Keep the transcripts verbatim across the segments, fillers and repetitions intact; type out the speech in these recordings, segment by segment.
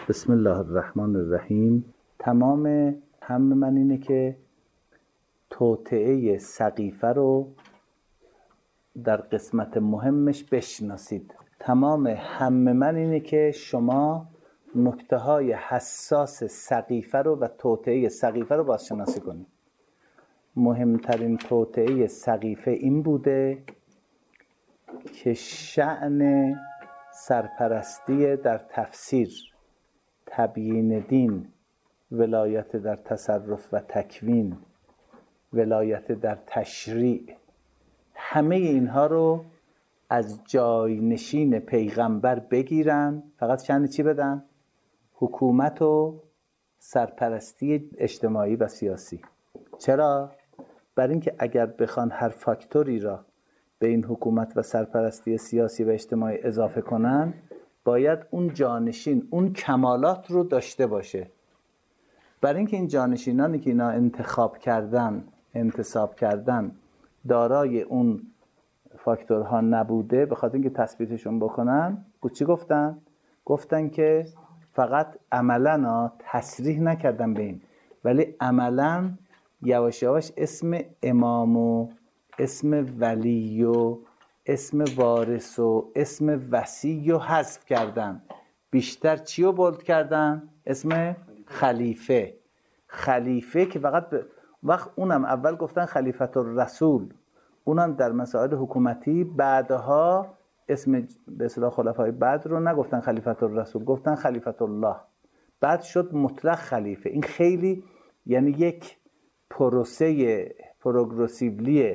بسم الله الرحمن الرحیم. تمام هم من اینه که توطئه سقیفه رو در قسمت مهمش بشناسید. تمام هم من اینه که شما نکته های حساس سقیفه رو و توطئه سقیفه رو بازشناسی کنید. مهمترین توطئه سقیفه این بوده که شأن سرپرستی در تفسیر، تبیین دین، ولایت در تصرف و تکوین، ولایت در تشریع، همه اینها رو از جاینشین پیغمبر بگیرن. فقط شأن چی بدن؟ حکومت و سرپرستی اجتماعی و سیاسی. چرا؟ برای اینکه اگر بخوان هر فاکتوری را به این حکومت و سرپرستی سیاسی و اجتماعی اضافه کنن، باید اون جانشین اون کمالات رو داشته باشه. برای اینکه این جانشینانی که اینا انتخاب کردن، انتصاب کردن، دارای اون فاکتورها نبوده، به خاطر اینکه تثبیتشون بکنن، چی گفتن؟ گفتن که فقط عملاً تصریح نکردن به این، ولی عملاً یواش یواش اسم امام و اسم ولی و اسم وارث و اسم وصی رو حذف کردن. بیشتر چی رو بولد کردن؟ اسم خلیفه. خلیفه که فقط ب... وقت اونم اول گفتن خلیفت الرسول، اونم در مسائل حکومتی، بعدها اسم به اصطلاح خلفای بعد رو نگفتن خلیفت الرسول، گفتن خلیفت الله. بعد شد مطلق خلیفه. این خیلی یعنی یک پروسه پروگرسیولی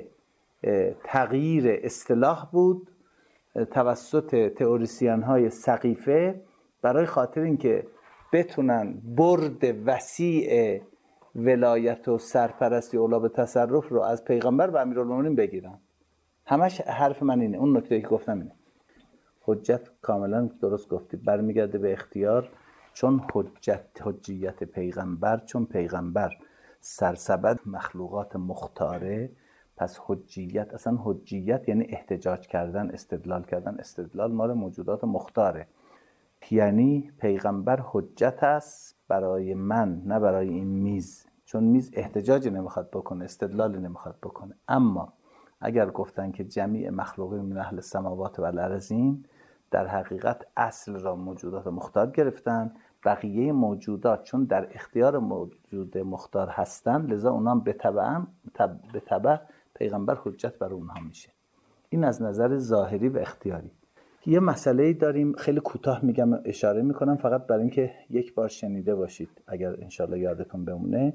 تغییر اصطلاح بود توسط تئوریسین های سقیفه، برای خاطر اینکه بتونن برد وسیع ولایت و سرپرستی اولا به تصرف رو از پیغمبر و امیرالمومنین بگیرن. همش حرف من اینه. اون نکته که گفتم اینه. حجت کاملا درست گفتید، برمیگرده به اختیار. چون حجت حجیت پیغمبر، چون پیغمبر سرسبد مخلوقات مختاره، پس حجیت، اصلا حجیت یعنی احتجاج کردن، استدلال کردن. استدلال مال موجودات مختاره، یعنی پیغمبر حجت است برای من، نه برای این میز. چون میز احتجاجی نمیخواد بکنه، استدلالی نمیخواد بکنه. اما اگر گفتن که جمیع مخلوقین من اهل السماوات و الارضین، در حقیقت اصل را موجودات مختار گرفتن. بقیه موجودات چون در اختیار موجود مختار هستن، لذا اونها به تبع به تبع پیغمبر حجت بر اونها میشه. این از نظر ظاهری و اختیاری. یه مسئله‌ای داریم، خیلی کوتاه میگم، اشاره میکنم فقط برای اینکه یک بار شنیده باشید اگر انشالله یادتون بمونه،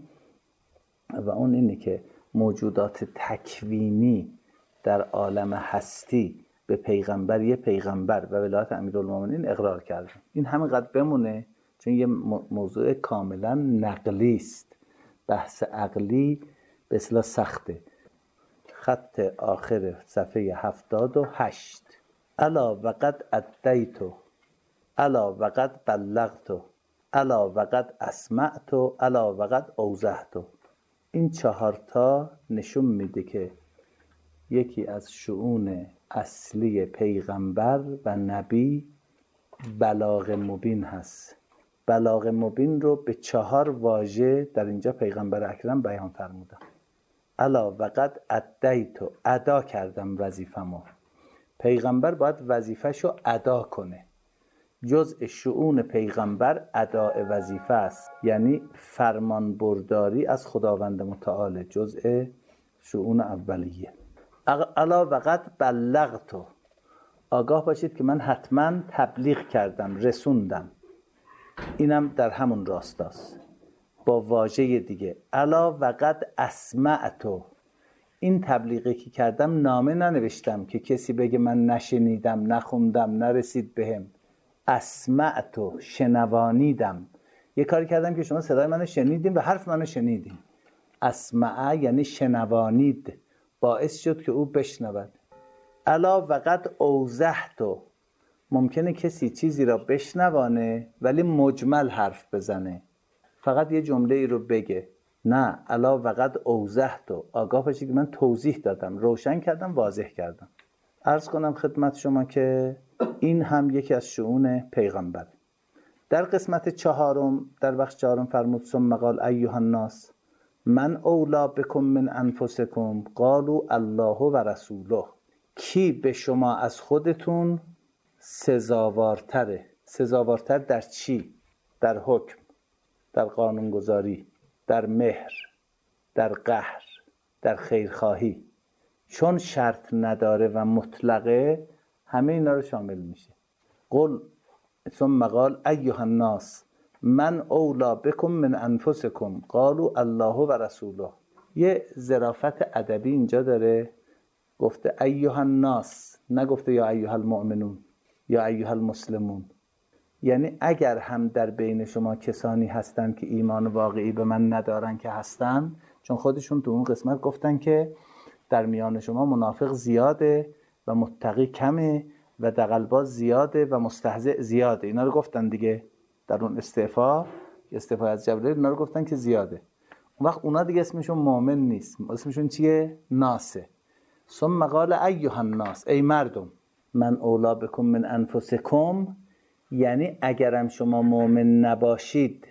و اون اینه که موجودات تکوینی در عالم هستی به پیغمبر، یه پیغمبر و ولایت امیرالمومنین اقرار کردن. این همینقدر بمونه، چون یه موضوع کاملا نقلی است. بحث عقلی به اصطلاح سخته. خط آخر صفحه هفتاد و هشت. الا وقد ادیتو، الا وقد بلغتو، الا وقد اسمعتو، الا وقد اوضحتو. این چهارتا نشون میده که یکی از شؤون اصلی پیغمبر و نبی بلاغ مبین هست. بلاغ مبین رو به چهار واژه در اینجا پیغمبر اکرم بیان فرمودن. الا وقد ادیتو، ادا کردم وظیفه‌مو. پیغمبر باید وظیفه‌شو ادا کنه. جزء شؤون پیغمبر اداء وظیفه است، یعنی فرمان برداری از خداوند متعال، جزء شؤون اولیه. الا وقد بلغتو، آگاه باشید که من حتما تبلیغ کردم، رسوندم. اینم در همون راستاست با واژه دیگه. الا وقد اسمعتو، این تبلیغی که کردم نامه ننوشتم که کسی بگه من نشنیدم، نخوندم، نرسید بهم. اسمعتو، شنوانیدم. یه کاری کردم که شما صدای منو شنیدین و حرف منو شنیدین. اسمع یعنی شنوانید، باعث شد که او بشنود. الا وقد اوضحتو، ممکنه کسی چیزی را بشنوانه ولی مجمل حرف بزنه، فقط یه جمله ای رو بگه. نه، الا وقد اوضحتو، آگاه باشید که من توضیح دادم، روشن کردم، واضح کردم. عرض کنم خدمت شما که این هم یکی از شؤون پیغمبر. در قسمت چهارم، در بخش چهارم فرمود ثم قال ایها الناس من اولی بکم من انفسکم قالوا الله و رسوله. کی به شما از خودتون سزاوارتره؟ سزاوارتر در چی؟ در حکم، در قانونگذاری، در مهر، در قهر، در خیرخواهی. چون شرط نداره و مطلقه همه اینا رو شامل میشه. قل ثم قال ایها الناس من اولی بکم من انفسکم قالوا الله و رسوله. یه ظرافت ادبی اینجا داره، گفته ایها الناس، نگفته یا ایها المؤمنون یا ایها المسلمون. یعنی اگر هم در بین شما کسانی هستن که ایمان واقعی به من ندارن که هستن، چون خودشون تو اون قسمت گفتن که در میان شما منافق زیاده و متقی کمه و دغلباز زیاده و مستهزئ زیاده. اینا رو گفتن دیگه در اون استعفا، استعفا از جبرئیل، اینا رو گفتن که زیاده. اون وقت اونا دیگه اسمشون مؤمن نیست، اسمشون چیه؟ ناسه. ثم قال ایها الناس، ای مردم، من اولی بکم من انفسکم، یعنی اگرم شما مؤمن نباشید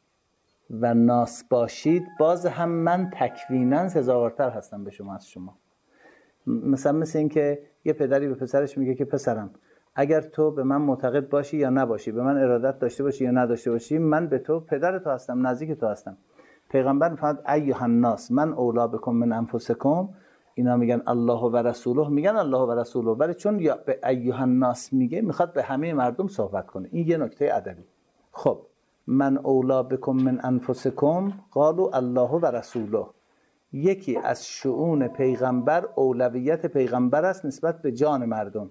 و ناس باشید، باز هم من تکویناً سزاوارتر هستم به شما از شما. مثلا مثل این که یه پدری به پسرش میگه که پسرم اگر تو به من معتقد باشی یا نباشی، به من ارادت داشته باشی یا نداشته باشی، من به تو پدر تو هستم، نزدیک تو هستم. پیغمبر میفرماد ایها الناس من اولی بکم من انفسکم، اینا میگن الله و رسوله، میگن الله و رسوله، ولی چون یا به ایها الناس میگه میخواد به همه مردم صحبت کنه. این یه نکته ادبی. خب من اولی بکم من انفسکم قالوا الله و رسوله، یکی از شؤون پیغمبر اولویت پیغمبر است نسبت به جان مردم.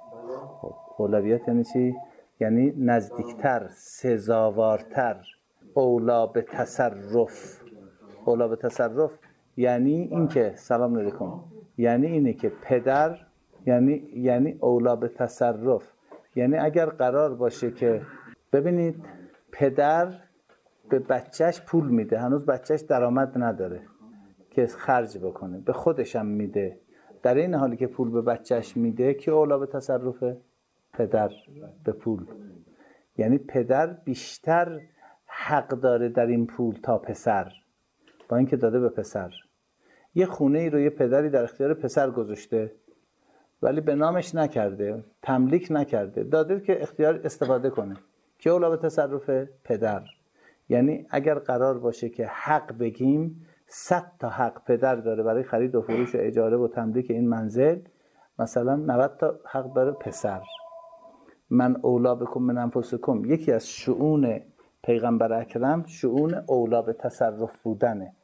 خب اولویت یعنی چی؟ یعنی نزدیکتر، سزاوارتر، اولا به تصرف. اولا به تصرف یعنی این که سلام علیکم، یعنی اینه که پدر، یعنی یعنی اولا به تصرف، یعنی اگر قرار باشه که ببینید پدر به بچهش پول میده، هنوز بچهش درآمد نداره که خرج بکنه، به خودشم میده، در این حالی که پول به بچهش میده که اولا به تصرفه؟ پدر به پول. یعنی پدر بیشتر حق داره در این پول تا پسر، با اینکه داده به پسر. یه خونه ای رو یه پدری در اختیار پسر گذاشته ولی به نامش نکرده، تملیک نکرده، داده که اختیار استفاده کنه، که اولا به تصرفه؟ پدر. یعنی اگر قرار باشه که حق بگیم، صد تا حق پدر داره برای خرید و فروش و اجاره و تملیک این منزل، مثلا نود تا حق داره پسر. من اولا بکم من انفسکم، یکی از شؤون پیغمبر اکرم شؤون اولا به تصرف بودنه.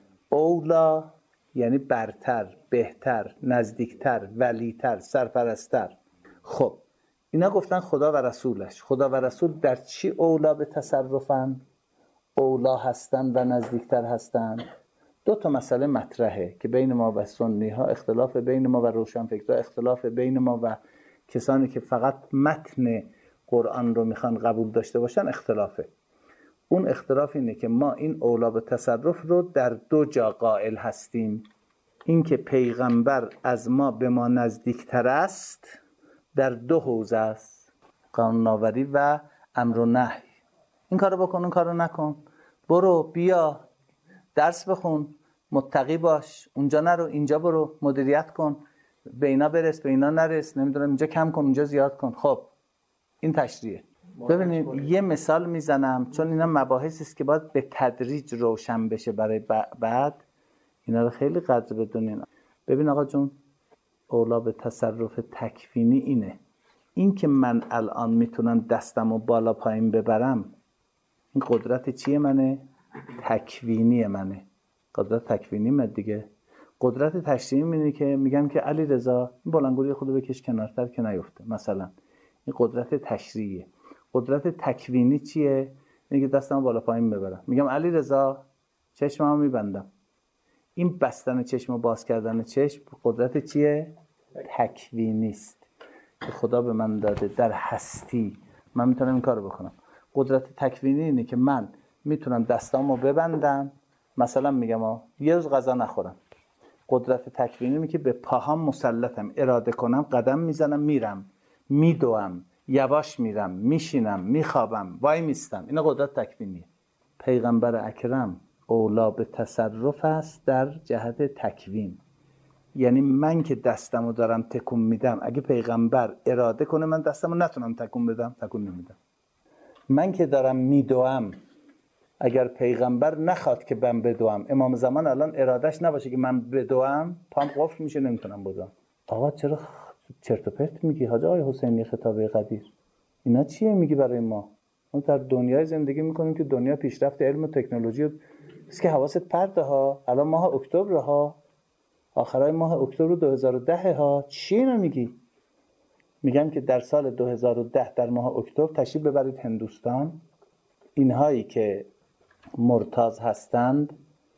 اولا یعنی برتر، بهتر، نزدیکتر، ولیتر، سرپرستر. خب اینا گفتن خدا و رسولش. خدا و رسول در چی اولا به تصرفن؟ اولا هستن و نزدیکتر هستن. دو تا مسئله مطرحه که بین ما و سنی ها اختلاف، بین ما و روشنفکرها اختلاف، بین ما و کسانی که فقط متن قرآن رو میخوان قبول داشته باشن اختلافه. اون اختلاف اینه که ما این اولا به تصرف رو در دو جا قائل هستیم. این که پیغمبر از ما به ما نزدیکتر است در دو حوزه است، قانون‌آوری و امر و نهی. این کارو بکن، اون کارو نکن، برو بیا، درس بخون، متقی باش، اونجا نرو، اینجا برو، مدیریت کن، به اینا برس، به اینا نرس، نمیدونم اینجا کم کن، اونجا زیاد کن. خب این تشریعه. ببینید یه مثال میزنم چون اینا مباحثی است که باید به تدریج روشن بشه برای بعد. اینا رو خیلی قدر بدونین. ببین آقا جون، اولا به تصرف تکوینی اینه، این که من الان میتونم دستمو بالا پایین ببرم، این قدرت چیه منه؟ تکوینی منه. قدرت تکوینی من دیگه. قدرت تشریعی اینه که میگم که علی رضا این بلندگوی خودو بکش کنارتر که نیفته، مثلا این قدرت تشریعیه. قدرت تکوینی چیه؟ اینه که دستمو بالا پایین ببرم. میگم علی رضا چشممو میبندم. این بستن چشم و باز کردن چشم قدرت چیه؟ تکوینی است که خدا به من داده در هستی. من میتونم این کارو بکنم. قدرت تکوینی اینه که من میتونم دستامو ببندم، مثلا میگم آ یه روز غذا نخورم. قدرت تکوینی اینه که به پاهام مسلطم، اراده کنم، قدم میزنم، میرم، میدوم، یواش میرم، میشینم، میخوابم، وای میستم. این قدرت تکوینیه. پیغمبر اکرم اولا به تصرف است در جهت تکوین. یعنی من که دستمو دارم تکون میدم، اگه پیغمبر اراده کنه من دستمو نتونم تکون بدم، تکون نمیدم. من که دارم میدوام، اگر پیغمبر نخواد که من بدوام، امام زمان الان ارادش نباشه که من بدوام، پام قفل میشه، نمیتونم بدوام. آقا چرا چرت و پرت میگی حاج آقای حسینی خطابه قدیر؟ اینا چیه میگی برای ما؟ ما در دنیای زندگی میکنیم که دنیا پیشرفت علم و تکنولوژی است که حواست پرته ها. الان ماه اکتبر ها، آخرای ماه اکتبر دو هزار و ده ها، چی اینا میگی؟ میگم که در سال دو هزار و ده در ماه اکتبر تشریف ببرید هندوستان، اینهایی که مرتاض هستند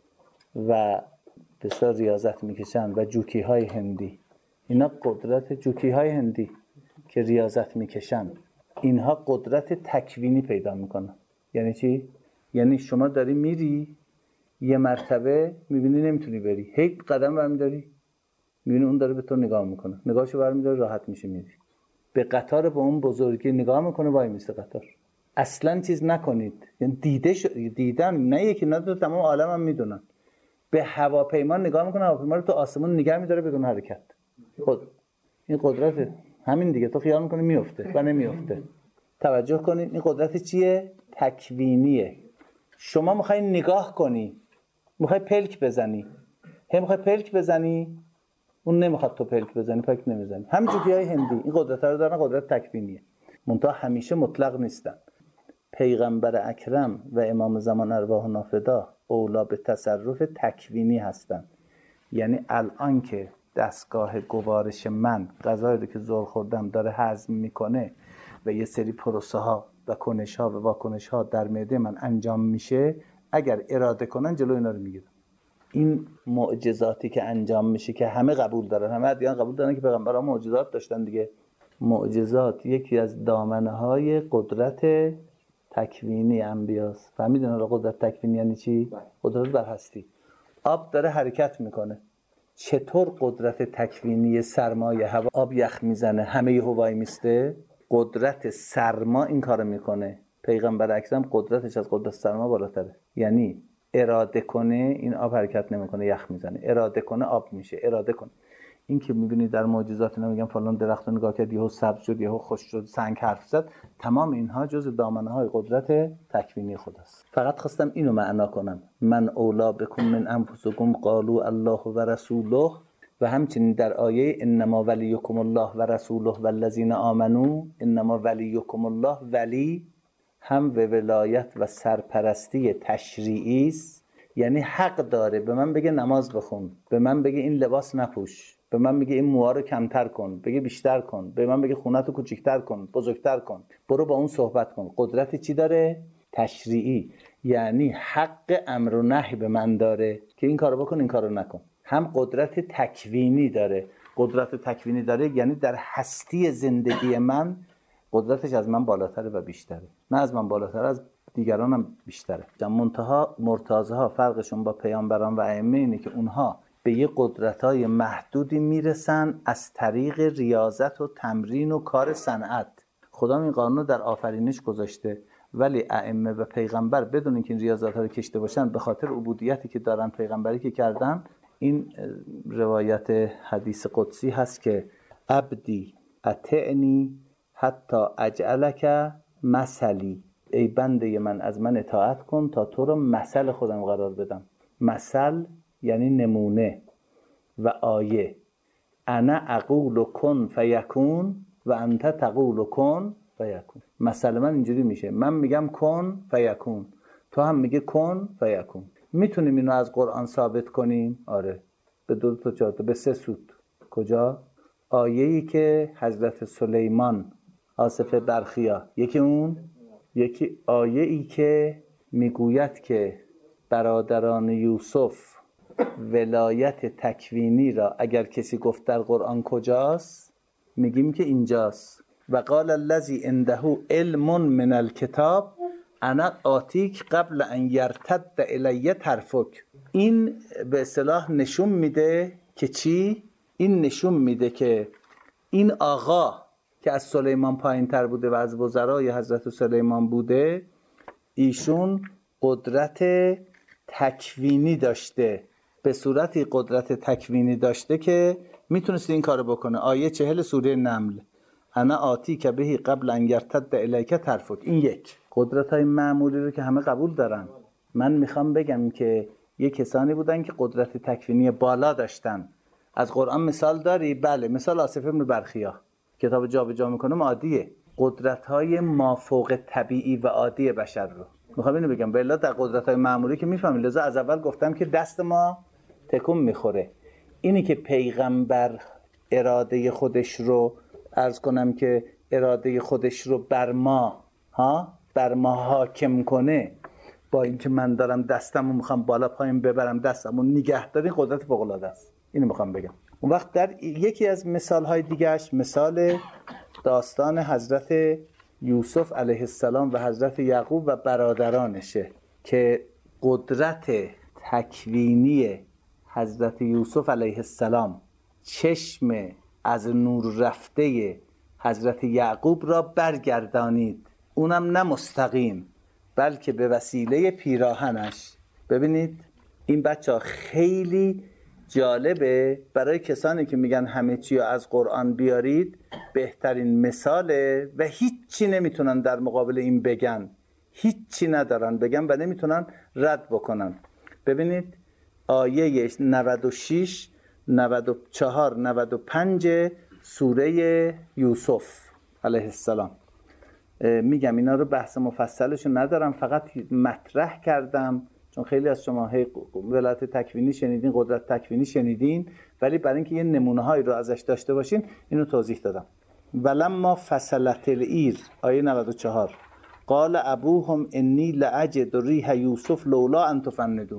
و بسیار ریاضت میکشند و جوکی های هندی، اینا قدرت جوکی های هندی که ریاضت میکشند، اینها قدرت تکوینی پیدا میکنن. یعنی چی؟ یعنی شما داری میری یه مرتبه میبینی نمیتونی بری، هی قدم برمیداری میبینی اون داره به تو نگاه میکنه، نگاهشو برمیداری راحت میشه میری. به قطار با اون بزرگی نگاه میکنه، وای میسته قطار. اصلا چیز نکنید، یعنی دیده ش... دیدن نه یکی نه دو، تمام عالم هم میدونن. به هواپیما نگاه میکنه، هواپیما رو تو آسمون نگه میداره بدون حرکت. خود این قدرت همین دیگه، تو خیال میکنی میفته و نمیفته. توجه کنید این قدرت چیه؟ تکوینیه. شما میخوای نگاه کنی، میخوای پلک بزنی، هم میخوای پلک بزنی، اون نمیخواد تو پلک بزنی، پلک نمیزنی. همین جوکیای هندی این قدرت رو دارن، قدرت تکوینیه. منتها همیشه مطلق نیستن. پیغمبر اکرم و امام زمان ارواح نافدا اولا به تصرف تکوینی هستن. یعنی الان که دستگاه گوارش من غذایی رو که زور خوردم داره هضم میکنه و یه سری پروسه ها و کنش ها و واکنش ها در معده من انجام میشه، اگر اراده کنن جلو اینا رو میگیرن. این معجزاتی که انجام میشه که همه قبول دارن، همه ادیان قبول دارن که پیغمبرها معجزات داشتن دیگه. معجزات یکی از دامنه های قدرت تکوینی انبیاست. فهمیدین حالا قدرت تکوینی یعنی چی؟ قدرت بر هستی. آب داره حرکت میکنه، چطور قدرت تکوینی سرمایه هوا، آب یخ میزنه همه یه هوای میسته؟ قدرت سرما این کارو میکنه. پیغمبر اکرم قدرتش از قدرت سرما بالاتره. یعنی اراده کنه این آب حرکت نمیکنه، یخ میزنه، اراده کنه آب میشه، اراده کنه. این که میبینید در معجزات اینا میگن فلان درخت رو نگاه کرد یهو سبز شد، یهو خشک شد، سنگ حرف زد، تمام اینها جز دامنه های قدرت تکوینی خداست. فقط خواستم اینو معنا کنم، من اولا بکم من انفسکم قالوا الله و رسوله. و همچنین در آیه انما ولیکم الله و رسوله والذین آمنوا، انما ولیکم الله، ولی هم به ولایت و سرپرستی تشریعی است. یعنی حق داره به من بگه نماز بخون، به من بگه این لباس نپوش، به من بگه این موها رو کمتر کن، بگه بیشتر کن، به من بگه خونه‌تو کوچیک‌تر کن، بزرگتر کن، برو با اون صحبت کن. قدرت چی داره؟ تشریعی. یعنی حق امر و نهی به من داره که این کارو بکن، این کارو نکن. هم قدرت تکوینی داره. قدرت تکوینی داره یعنی در هستی زندگی من قدرتش از من بالاتره و بیشتره، نه از من بالاتره، از دیگرانم بیشتره. منتها مرتضی‌ها فرقشون با پیامبران و ائمه اینه که اونها به یه قدرت‌های محدودی میرسن از طریق ریاضت و تمرین و کار صنعت. خدا این قانون در آفرینش گذاشته، ولی ائمه و پیغمبر بدون اینکه این ریاضت‌ها رو کشته باشن، به خاطر عبودیتی که دارن، پیغمبری که کردن، این روایت حدیث قدسی هست که عبدی اطعنی حتی اجعلک مثلی، ای بنده من از من اطاعت کن تا تو رو مثل خودم قرار بدم. مثل یعنی نمونه و آیه. انا اقول کن فیکون و انت تقول کن فیکون. مثل من اینجوری میشه، من میگم کن فیکون، تو هم میگه کن فیکون. میتونیم اینو از قرآن ثابت کنیم؟ آره، به دو تا چهار تا، به سه سوت. کجا؟ آیه‌ای که حضرت سلیمان آصف برخیا، یکی اون، یکی آیه‌ای که میگوید که برادران یوسف ولایت تکوینی را اگر کسی گفت در قرآن کجاست، میگیم که اینجاست. و قال الذی عنده علم من الکتاب انا آتیک قبل ان یرتد الی طرفک. این به اصطلاح نشون میده که چی؟ این نشون میده که این آقا که از سلیمان پایین تر بوده و از وزرای حضرت سلیمان بوده، ایشون قدرت تکوینی داشته، به صورتی قدرت تکوینی داشته که میتونست این کارو بکنه. آیه چهل سوره نمل، انا آتی که بهی قبل ان یرتد الیک طرفک. این یک قدرت های معمولی رو که همه قبول دارن. من میخوام بگم که یه کسانی بودن که قدرت تکوینی بالا داشتن. از قرآن مثال داری؟ بله، مثال آصف ابن برخیا کتاب جا به جا میکنم عادیه. قدرت های مافوق طبیعی و عادی بشر رو میخوام اینو بگم. بله در قدرت های معمولی که میفهمیم، لذا از اول گفتم که دست ما تکون میخوره. اینی که پیغمبر اراده خودش رو عرض کنم که اراده خودش رو بر ما ها بر ما حاکم کنه، با اینکه من دارم دستمو میخوام بالا پایین ببرم، دستمو نگه داری، قدرت فوق العاده است. اینو میخوام بگم. اون وقت در یکی از مثالهای دیگهش مثال داستان حضرت یوسف علیه السلام و حضرت یعقوب و برادرانشه که قدرت تکوینی حضرت یوسف علیه السلام چشم از نور رفته حضرت یعقوب را برگردانید، اونم نه مستقیم بلکه به وسیله پیراهنش. ببینید این بچه خیلی جالبه برای کسانی که میگن همه چی از قرآن بیارید. بهترین مثاله و هیچی نمیتونن در مقابل این بگن، هیچی ندارن بگن و نمیتونن رد بکنن. ببینید آیه نود و شش، نود و چهار، نود و پنج سوره یوسف علیه السلام. میگم اینا رو بحث مفصلشو ندارم، فقط مطرح کردم چون خیلی از شما هی ولایت تکوینی شنیدین، قدرت تکوینی شنیدین، ولی برای اینکه یه نمونه هایی رو ازش داشته باشین اینو توضیح دادم. ولما فصلت العیر، آیه نود و چهار، قال ابوهم انی لاجد ریح یوسف لولا ان تفندون.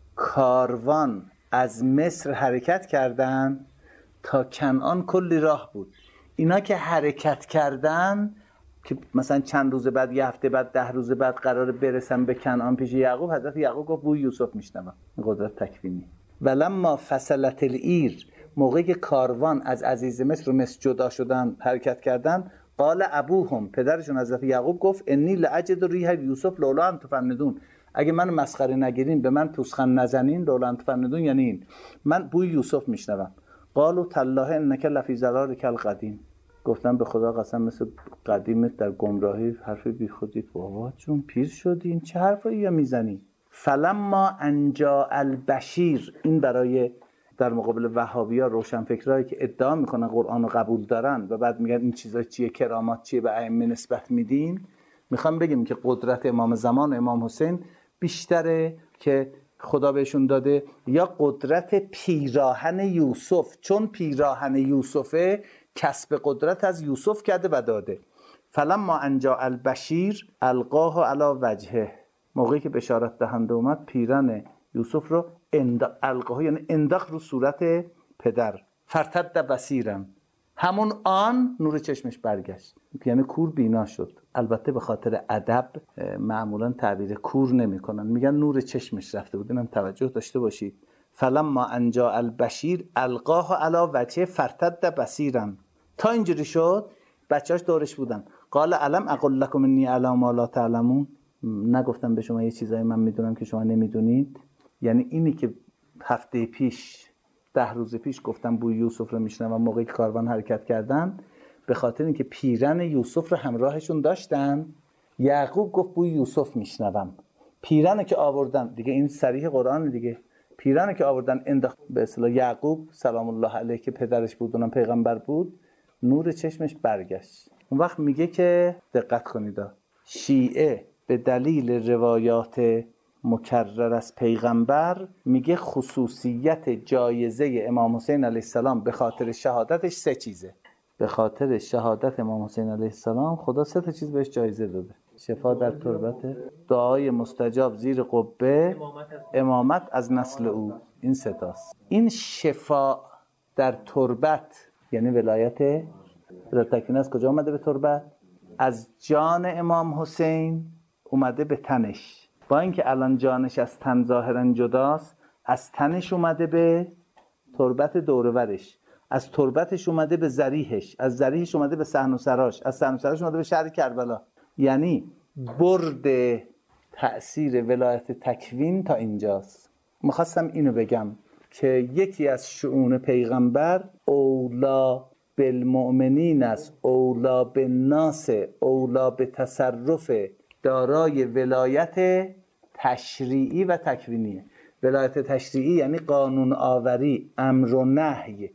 کاروان از مصر حرکت کردن تا کنعان کلی راه بود. اینا که حرکت کردن که مثلا چند روز بعد، یه هفته بعد، ده روز بعد قراره برسن به کنعان پیش یعقوب، حضرت یعقوب گفت بوی یوسف میشنوم. قدرت تکوینی. ولما فصلت العیر، موقعی که کاروان از عزیز مصر و مصر جدا شدن حرکت کردن، قال ابوهم، پدرشون حضرت یعقوب گفت انی لاجد ریح یوسف لولا ان تفندون. اگه من مسخره نگیرین، به من پوزخند نزنین، لولا ان تفندون یعنی این، من بوی یوسف میشنوم. قالوا تالله انک لفی ضلالک القدیم. گفتم به خدا قسم مثل قدیمت در گمراهی، حرف بی خودی. بابا چون پیر شدین چه حرفایی میزنی؟ فلما انجا البشیر، این برای در مقابل وهابی‌ها روشنفکرایی که ادعا میکنن قرآن رو قبول دارن و بعد میگن این چیزا چیه، کرامات چیه، به ائمه نسبت میدین. میخوام بگیم که قدرت امام زمان امام حسین بیشتره که خدا بهشون داده، یا قدرت پیراهن یوسف، چون پیراهن یوسفه کسب قدرت از یوسف کرده و داده. فلما انجا البشیر القاه علی وجهه، موقعی که بشارت دهنده اومد پیرن یوسف رو اند... القاه یعنی انداخت رو صورت پدر. فرتد بصیرا، همون آن نور چشمش برگشت، یعنی کور بینا شد. البته به خاطر ادب معمولا تعبیر کور نمیکنن، میگن نور چشمش رفته بود. اینم توجه داشته باشید. فلما انجا البشیر القاه علی وجهه فرتد بصیرا، تا اینجوری شد بچه‌اش دورش بودن. قال علم اقول لكم انی اعلم ما لا تعلمون، نگفتم به شما یه چیزایی من میدونم که شما نمیدونید؟ یعنی اینی که هفته پیش، ده روز پیش گفتم بوی یوسف رو میشنوم موقعی که کاروان حرکت کردن، به خاطر اینکه پیرن یوسف رو همراهشون داشتن. یعقوب گفت بوی یوسف میشنوم. پیرن که آوردن دیگه، این صریح قرآن دیگه، پیرن که آوردن انداخت به اصطلاح یعقوب سلام الله علیه که پدرش بود، اونم پیغمبر بود، نور چشمش برگشت. اون وقت میگه که دقت کنید، شیعه به دلیل روایات مکرر از پیغمبر میگه خصوصیت جایزه امام حسین علیه السلام به خاطر شهادتش سه چیزه. به خاطر شهادت امام حسین علیه السلام خدا سه تا چیز بهش جایزه داده: شفا در تربت، دعای مستجاب زیر قبه، امامت از نسل او. این سه تاست. این شفا در تربت یعنی ولایت تکوین از کجا اومده به تربت؟ از جان امام حسین اومده به تنش. با اینکه الان جانش از تن ظاهرا جداست، از تنش اومده به تربت دورورش. از تربتش اومده به ذریحش، از ذریحش اومده به صحن و سراش، از صحن و سراش اومده به شهر کربلا. یعنی برد تأثیر ولایت تکوین تا اینجاست. میخواستم اینو بگم که یکی از شؤون پیغمبر اولا بالمؤمنین است، اولا بالناس، اولا به تصرف دارای ولایت تشریعی و تکوینیه. ولایت تشریعی یعنی قانون آوری، امر و نهی،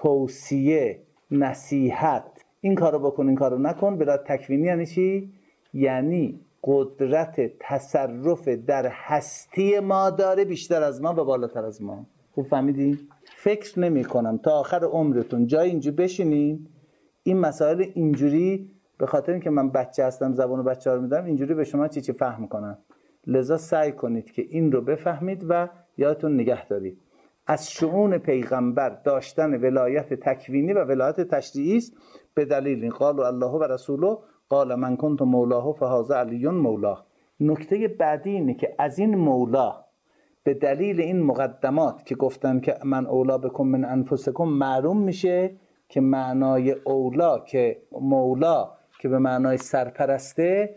توصیه، نصیحت، این کارو بکن این کارو نکن. ولایت تکوینی یعنی چی؟ یعنی قدرت تصرف در هستی ما داره بیشتر از ما و بالاتر از ما. خوب فهمیدین؟ فکر نمی کنم تا آخر عمرتون جای اینجوری بشینین این مسائل اینجوری، به خاطر اینکه من بچه هستم زبان بچه ها رو میدم، اینجوری به شما چی چی فهم کنن. لذا سعی کنید که این رو بفهمید و یادتون نگه دارید. از شؤون پیغمبر داشتن ولایت تکوینی و ولایت تشریعی است، به دلیل این قال الله و رسوله قال من کنت مولاه فهذا علی مولاه. نکته بعدی اینه که از این مولا به دلیل این مقدمات که گفتن که من اولا بکن من انفسکم معلوم میشه که معنای اولا که مولا که به معنای سرپرسته،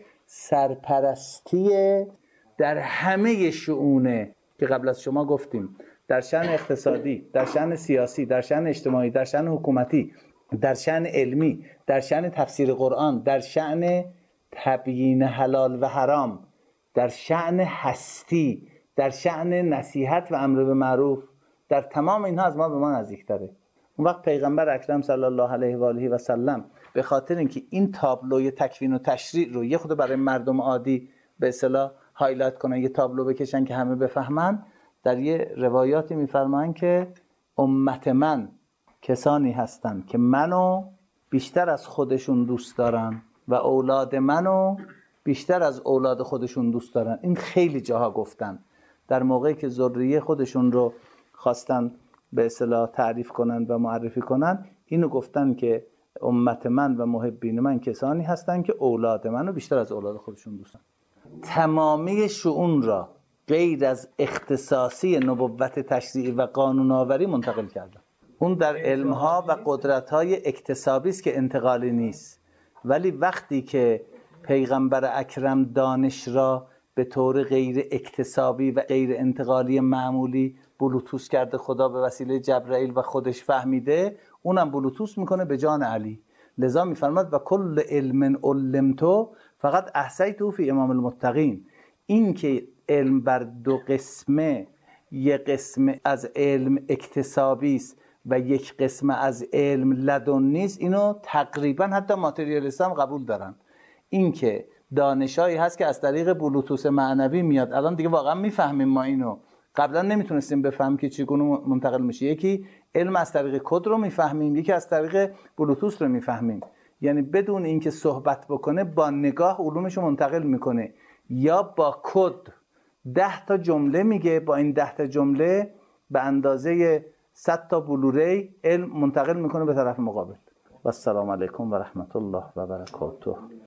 سرپرستی در همه شؤونه که قبل از شما گفتیم، در شأن اقتصادی، در شأن سیاسی، در شأن اجتماعی، در شأن حکومتی، در شأن علمی، در شأن تفسیر قرآن، در شأن تبیین حلال و حرام، در شأن هستی، در شأن نصیحت و امر به معروف، در تمام اینها از ما به ما نزدیک‌تره. اون وقت پیغمبر اکرم صلی الله علیه و آله و سلم به خاطر اینکه این تابلوی تکوین و تشریع رو یه خود برای مردم عادی به اصطلاح هایلایت کنن، یه تابلو بکشن که همه بفهمن، در یه روایاتی میفرمایند که امت من کسانی هستند که منو بیشتر از خودشون دوست دارن و اولاد منو بیشتر از اولاد خودشون دوست دارن. این خیلی جاها گفتن. در موقعی که ذریه خودشون رو خواستن به اصطلاح تعریف کنن و معرفی کنن، اینو گفتن که امت من و محبین من کسانی هستن که اولاد منو بیشتر از اولاد خودشون دوست دارن. تمامی شؤون را غیر از اختصاصی نبوت تشریعی و قانون آوری منتقل کردن. اون در علمها و قدرت‌های اکتسابی است که انتقالی نیست. ولی وقتی که پیغمبر اکرم دانش را به طور غیر اکتسابی و غیر انتقالی معمولی بلوتوس کرده، خدا به وسیله جبرائیل و خودش فهمیده، اونم بلوتوس میکنه به جان علی. لذا میفرماد و کل علم علمتو فقط احصیته فی امام المتقین. این که علم بر دو قسمه، یک قسم از علم اکتسابی است و یک قسم از علم لدنی است، اینو تقریبا حتی ماتریالیست هم قبول دارن. این که دانشایی هست که از طریق بلوتوس معنوی میاد، الان دیگه واقعا میفهمیم ما اینو، قبلا نمیتونستیم بفهمیم که چگونه منتقل میشه. یکی علم از طریق کد رو میفهمیم، یکی از طریق بلوتوس رو میفهمیم. یعنی بدون اینکه صحبت بکنه با نگاه علومش رو منتقل میکنه، یا با کد ده تا جمله میگه، با این ده تا جمله به اندازه صد تا بلوری علم منتقل میکنه به طرف مقابل. و السلام علیکم و رحمت الله و برکاته.